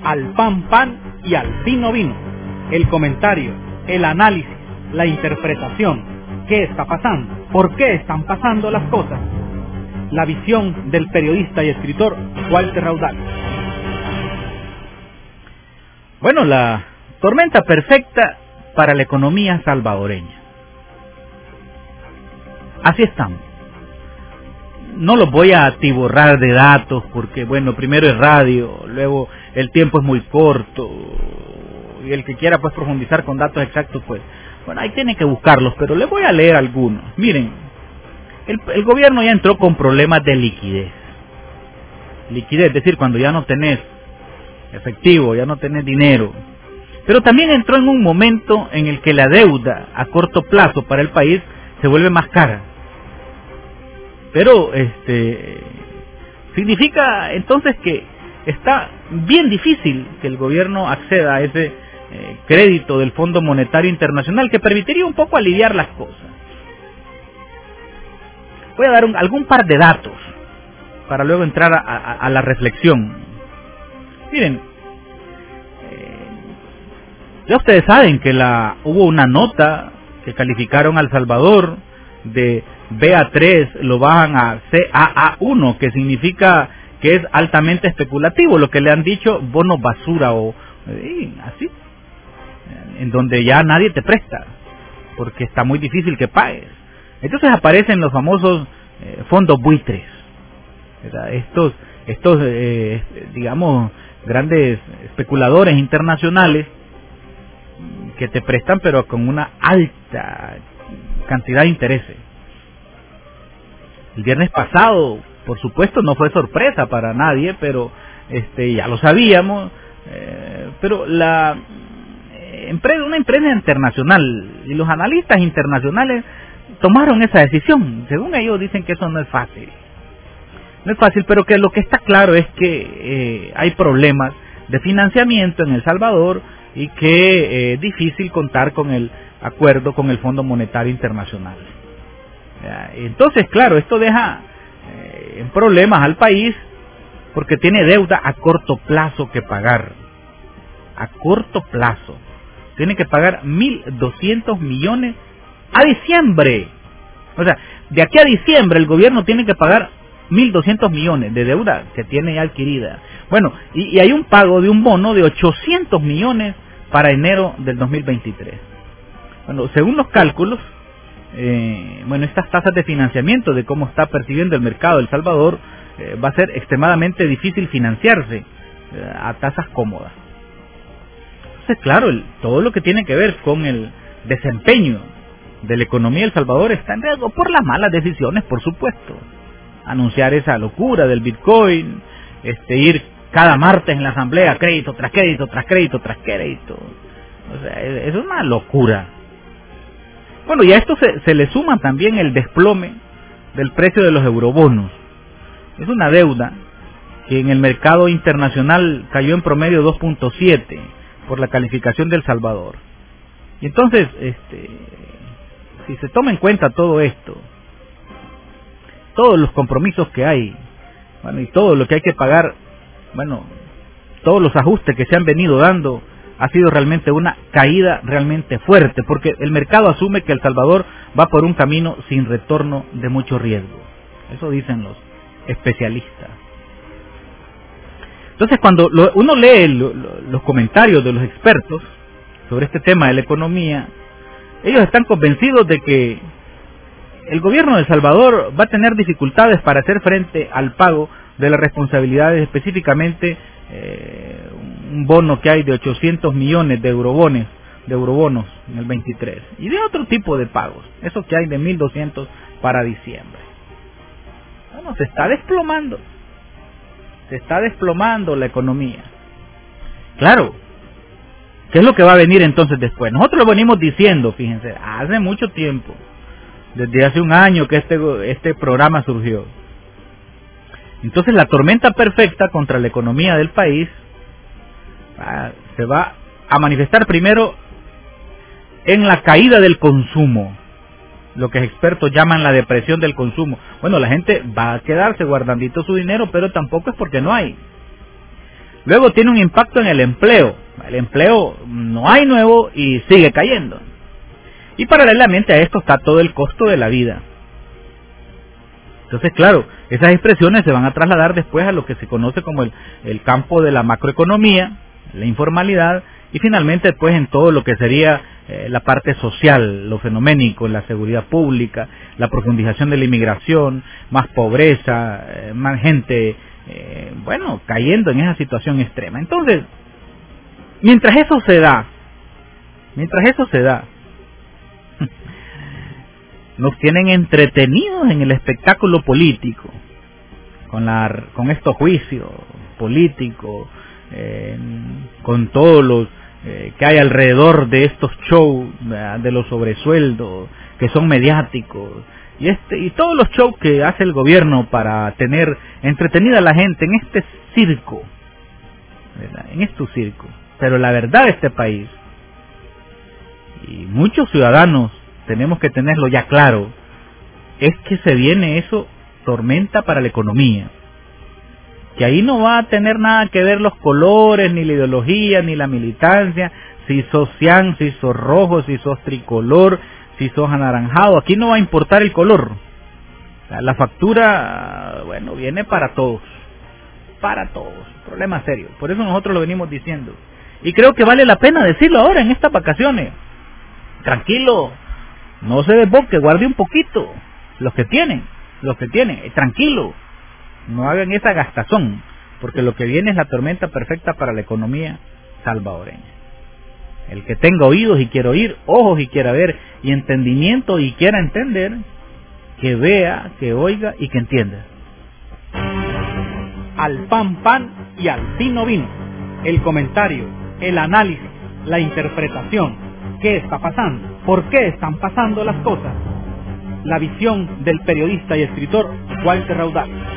al pan pan y al vino vino. El comentario, el análisis, la interpretación. ¿Qué está pasando? ¿Por qué están pasando las cosas? La visión del periodista y escritor Walter Raudal. Bueno, la tormenta perfecta para la economía salvadoreña. Así estamos. No los voy a atiborrar de datos porque, bueno, primero es radio, luego el tiempo es muy corto y el que quiera pues profundizar con datos exactos, pues, bueno, ahí tiene que buscarlos, pero les voy a leer algunos. Miren, el gobierno ya entró con problemas de liquidez. Liquidez, es decir, cuando ya no tenés efectivo, ya no tenés dinero. Pero también entró en un momento en el que la deuda a corto plazo para el país se vuelve más cara. Pero significa entonces que está bien difícil que el gobierno acceda a ese crédito del Fondo Monetario Internacional que permitiría un poco aliviar las cosas. Voy a dar algún par de datos para luego entrar a la reflexión. Miren, ya ustedes saben que hubo una nota que calificaron a El Salvador de BA3, lo bajan a CAA1, que significa que es altamente especulativo, lo que le han dicho bonos basura o así, en donde ya nadie te presta, porque está muy difícil que pagues. Entonces aparecen los famosos fondos buitres, ¿verdad? Estos digamos, grandes especuladores internacionales que te prestan pero con una alta cantidad de intereses. El viernes pasado, por supuesto, no fue sorpresa para nadie, pero ya lo sabíamos, pero una empresa internacional y los analistas internacionales tomaron esa decisión. Según ellos dicen que eso no es fácil. No es fácil, pero que lo que está claro es que hay problemas de financiamiento en El Salvador y que es difícil contar con el acuerdo con el Fondo Monetario Internacional. Entonces, claro, esto deja en problemas al país porque tiene deuda a corto plazo que pagar. A corto plazo. Tiene que pagar 1.200 millones a diciembre. O sea, de aquí a diciembre el gobierno tiene que pagar 1.200 millones de deuda que tiene ya adquirida. Bueno, y hay un pago de un bono de 800 millones para enero del 2023. Bueno, según los cálculos, estas tasas de financiamiento, de cómo está percibiendo el mercado de El Salvador, va a ser extremadamente difícil financiarse a tasas cómodas. Entonces, claro, todo lo que tiene que ver con el desempeño de la economía de El Salvador está en riesgo por las malas decisiones, por supuesto. Anunciar esa locura del Bitcoin, ir cada martes en la asamblea, crédito tras crédito, tras crédito, tras crédito. O sea, es una locura. Bueno, y a esto se le suma también el desplome del precio de los eurobonos. Es una deuda que en el mercado internacional cayó en promedio 2.7 por la calificación de El Salvador. Y entonces, si se toma en cuenta todo esto, todos los compromisos que hay, bueno, y todo lo que hay que pagar, bueno, todos los ajustes que se han venido dando, ha sido realmente una caída realmente fuerte, porque el mercado asume que El Salvador va por un camino sin retorno de mucho riesgo. Eso dicen los especialistas. Entonces, cuando uno lee los comentarios de los expertos sobre este tema de la economía, ellos están convencidos de que el gobierno de El Salvador va a tener dificultades para hacer frente al pago de las responsabilidades, específicamente un bono que hay de 800 millones de eurobonos en el 23, y de otro tipo de pagos, eso que hay de 1.200 para diciembre. Bueno, se está desplomando la economía. Claro, ¿qué es lo que va a venir entonces después? Nosotros lo venimos diciendo, fíjense, hace mucho tiempo, desde hace un año que este programa surgió. Entonces la tormenta perfecta contra la economía del país se va a manifestar primero en la caída del consumo, lo que expertos llaman la depresión del consumo. Bueno, la gente va a quedarse guardandito su dinero, pero tampoco es porque no hay. Luego tiene un impacto en el empleo. El empleo no hay nuevo y sigue cayendo. Y paralelamente a esto está todo el costo de la vida. Entonces, claro, esas expresiones se van a trasladar después a lo que se conoce como el campo de la macroeconomía, la informalidad, y finalmente pues en todo lo que sería la parte social, lo fenoménico, la seguridad pública, la profundización de la inmigración, más pobreza, más gente, cayendo en esa situación extrema. Entonces, mientras eso se da, nos tienen entretenidos en el espectáculo político, con estos juicios políticos, con todos los que hay alrededor de estos shows, de los sobresueldos que son mediáticos, y todos los shows que hace el gobierno para tener entretenida a la gente en este circo, ¿verdad? En este circo. Pero la verdad de este país, y muchos ciudadanos tenemos que tenerlo ya claro, es que se viene eso, tormenta para la economía. Que ahí no va a tener nada que ver los colores, ni la ideología, ni la militancia, si sos cian, si sos rojo, si sos tricolor, si sos anaranjado, aquí no va a importar el color. O sea, la factura, viene para todos, problema serio, por eso nosotros lo venimos diciendo. Y creo que vale la pena decirlo ahora en estas vacaciones. Tranquilo, no se desboque, guarde un poquito, los que tienen, tranquilo. No hagan esa gastazón, porque lo que viene es la tormenta perfecta para la economía salvadoreña. El que tenga oídos y quiera oír, ojos y quiera ver, y entendimiento y quiera entender, que vea, que oiga y que entienda. Al pan pan y al vino vino. El comentario, el análisis, la interpretación. ¿Qué está pasando? ¿Por qué están pasando las cosas? La visión del periodista y escritor Walter Raudal.